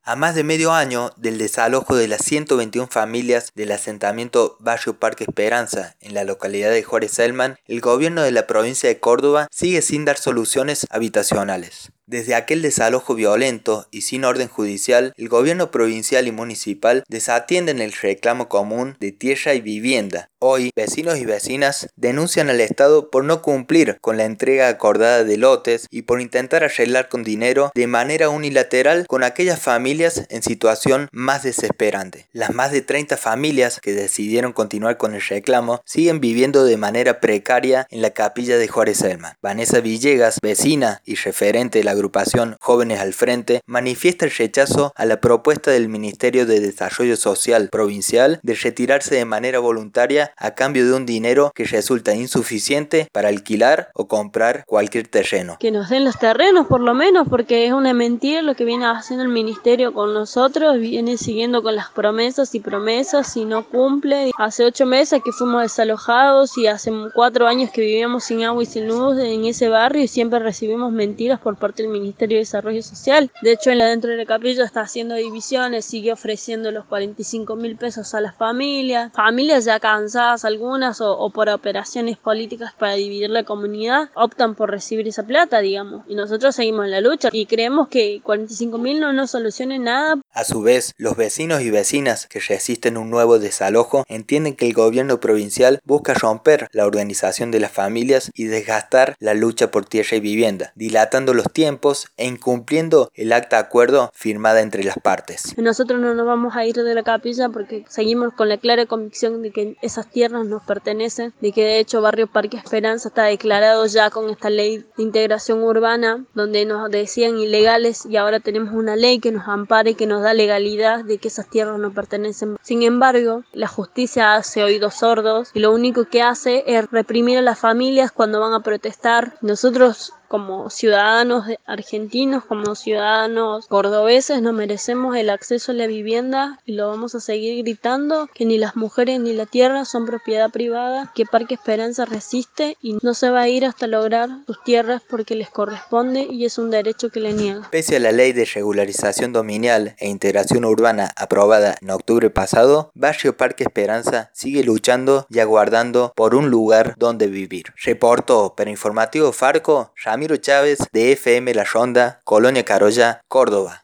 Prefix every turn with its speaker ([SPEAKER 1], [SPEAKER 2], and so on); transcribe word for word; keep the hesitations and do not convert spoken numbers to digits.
[SPEAKER 1] A más de medio año del desalojo de las ciento veintiuna familias del asentamiento Barrio Parque Esperanza en la localidad de Juárez Celman, el gobierno de la provincia de Córdoba sigue sin dar soluciones habitacionales. Desde aquel desalojo violento y sin orden judicial, el gobierno provincial y municipal desatienden el reclamo común de tierra y vivienda. Hoy, vecinos y vecinas denuncian al Estado por no cumplir con la entrega acordada de lotes y por intentar arreglar con dinero de manera unilateral con aquellas familias en situación más desesperante. Las más de treinta familias que decidieron continuar con el reclamo siguen viviendo de manera precaria en la capilla de Juárez Celman. Vanessa Villegas, vecina y referente de la agrupación Jóvenes al Frente, manifiesta el rechazo a la propuesta del Ministerio de Desarrollo Social Provincial de retirarse de manera voluntaria a cambio de un dinero que resulta insuficiente para alquilar o comprar cualquier terreno.
[SPEAKER 2] Que nos den los terrenos por lo menos, porque es una mentira lo que viene haciendo el Ministerio con nosotros, viene siguiendo con las promesas y promesas y no cumple. Hace ocho meses que fuimos desalojados y hace cuatro años que vivíamos sin agua y sin luz en ese barrio y siempre recibimos mentiras por parte del Ministerio de Desarrollo Social. De hecho, en la dentro de la capilla está haciendo divisiones, sigue ofreciendo los cuarenta y cinco mil pesos a las familias, familias ya cansadas algunas o, o por operaciones políticas para dividir la comunidad, optan por recibir esa plata, digamos, y nosotros seguimos en la lucha y creemos que cuarenta y cinco mil no nos solucione nada.
[SPEAKER 1] A su vez, los vecinos y vecinas que resisten un nuevo desalojo entienden que el gobierno provincial busca romper la organización de las familias y desgastar la lucha por tierra y vivienda, dilatando los tiempos e incumpliendo el acta de acuerdo firmada entre las partes.
[SPEAKER 2] Nosotros no nos vamos a ir de la capilla porque seguimos con la clara convicción de que esas tierras nos pertenecen, de que de hecho Barrio Parque Esperanza está declarado ya con esta ley de integración urbana, donde nos decían ilegales y ahora tenemos una ley que nos ampara y que nos da legalidad de que esas tierras nos pertenecen. Sin embargo, la justicia hace oídos sordos y lo único que hace es reprimir a las familias cuando van a protestar. Nosotros como ciudadanos argentinos, como ciudadanos cordobeses, nos merecemos el acceso a la vivienda y lo vamos a seguir gritando, que ni las mujeres ni la tierra son propiedad privada, que Parque Esperanza resiste y no se va a ir hasta lograr sus tierras porque les corresponde y es un derecho que le niega.
[SPEAKER 1] Pese a la ley de regularización dominial e integración urbana aprobada en octubre pasado, Barrio Parque Esperanza sigue luchando y aguardando por un lugar donde vivir. Reportó para Informativo Farco, Ramiro Chávez de F M La Ronda, Colonia Carolla, Córdoba.